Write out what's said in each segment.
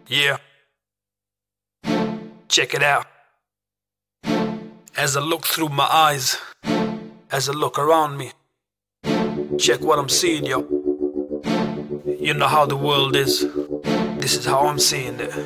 Yeah. Check it out. As I look through my eyes, as I look around me, check what I'm seeing, yo. You know how the world is. This is how I'm seeing it.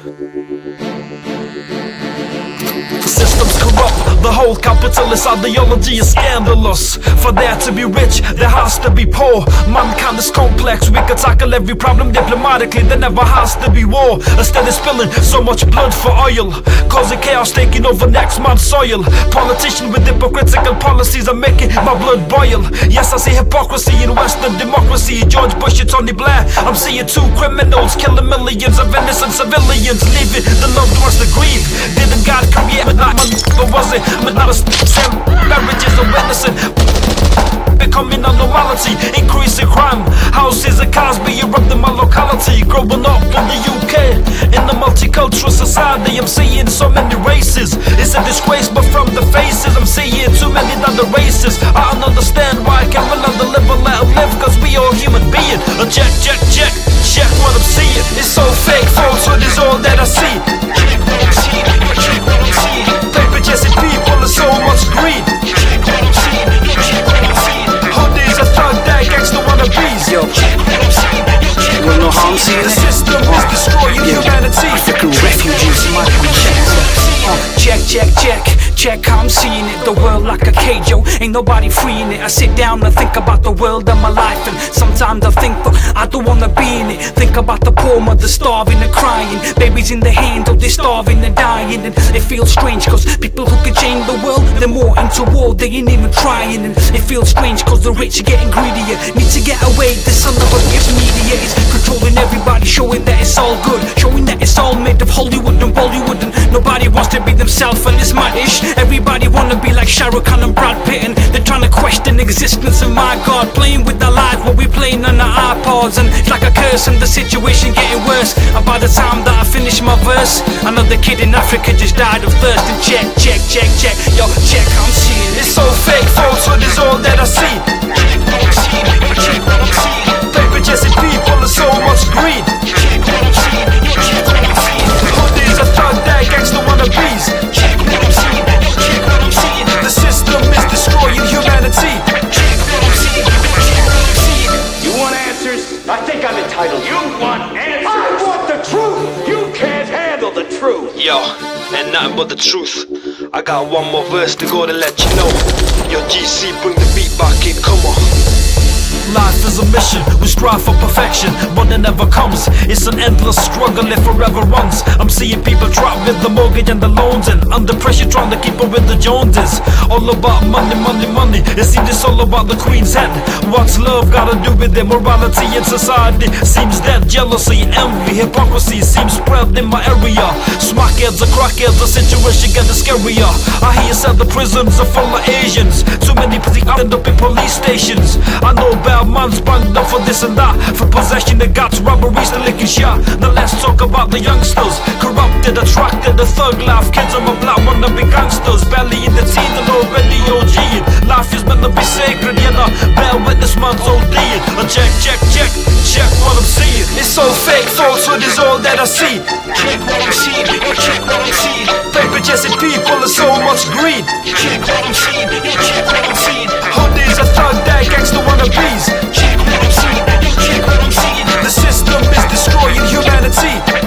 The system's corrupt, the whole capitalist ideology is scandalous. For there to be rich, there has to be poor. Mankind is complex, we can tackle every problem diplomatically. There never has to be war. Instead of spilling so much blood for oil, causing chaos, taking over next man's soil. Politicians with hypocritical policies are making my blood boil. Yes, I see hypocrisy in Western democracy. George Bush and Tony Blair, I'm seeing two criminals killing millions of innocent civilians, leaving the loved ones to grieve. Didn't God create but was it? But not a marriages are witnessing becoming a normality, increasing crime. Houses and cars being robbed in my locality. Growing up in the UK, in a multicultural society, I'm seeing so many races. It's a disgrace, but from the faces I'm seeing too many other races. I don't understand why I can't let them live and let them live, cause we all human beings. Check what I'm seeing. It's so fake, falsehood is all that I see. Check what I'm seeing, check what I'm seeing. Paper chasing people and so much greed. Check what I'm seeing, check what I'm seeing. Hoodies are thug that gangsta wannabes. Yo, check what I'm seeing. You wanna know how I'm seeing The it? system is destroying humanity. African refugees, check how I'm seeing it. The world like a cage, yo, ain't nobody freeing it. I sit down and think about the world and my life, and sometimes I think, but I don't wanna be in it. Think about the poor mother starving and crying, babies in the hand, oh, they're starving and dying. And it feels strange, cause people who can change the world, they're more into war, they ain't even trying. And it feels strange, cause the rich are getting greedier. Need to get away, the son of a bitch media is controlling everybody, showing that it's all good, showing that it's all made of Hollywood and Bollywood. And nobody wants to be themselves, and it's mad-ish. Everybody wanna be like Shah Rukh Khan and Brad Pitt, and they're trying to question the existence of my God. Playing with our lives while we playing on our iPods, and it's like a curse and the situation getting worse. And by the time that I finish my verse, another kid in Africa just died of thirst. And check, yo, check how I'm seeing it. It's so fake, falsehood is all that I see. Check what I'm seeing, check what I'm seeing. Paper chasing people and so much greed. Check what I'm seeing, check what I'm seeing. Hoodies are thug that gangsta wannabes. Check what I'm seeing, check what I'm seeing. The system is destroying humanity. Check what I'm seeing, check what I'm seeing. You want answers? I think I'm entitled. You want answers? I want the truth! You can't handle the truth! Yo, and nothing but the truth. I got one more verse to go to let you know. Yo, GC, bring the beat back in, come on. Life is a mission, we strive for perfection, but it never comes. It's an endless struggle, it forever runs. I'm seeing people trapped with the mortgage and the loans, and under pressure trying to keep up with the Joneses. All about money, money, money. It seems it's all about the Queen's head. What's love gotta do with it? Morality in society seems dead. Jealousy, envy, hypocrisy seems spread in my area. Smackheads and crackheads, the situation getting scarier. I hear you said the prisons are full of Asians. Too many people end up in police stations. I know bad man's banged up for this and that, for possession of guts, robberies, the licking shot. Now let's talk about the youngsters, corrupted, attracted, the thug life. Kids on my block wanna be gangsters, barely in the teeth and already OG'ing. Life is meant to be sacred, you know. Bear witness man's OD'ing. Check what I'm seeing. It's so fake, falsehood is all that I see. Check what I'm seeing, check what I'm seeing. Paper chasing people and so much greed. Check what I'm seeing, check what I'm seeing. Hoodies are thug that gangsta wannabes. Check what I'm seeing, check what I'm seeing. The system is destroying humanity.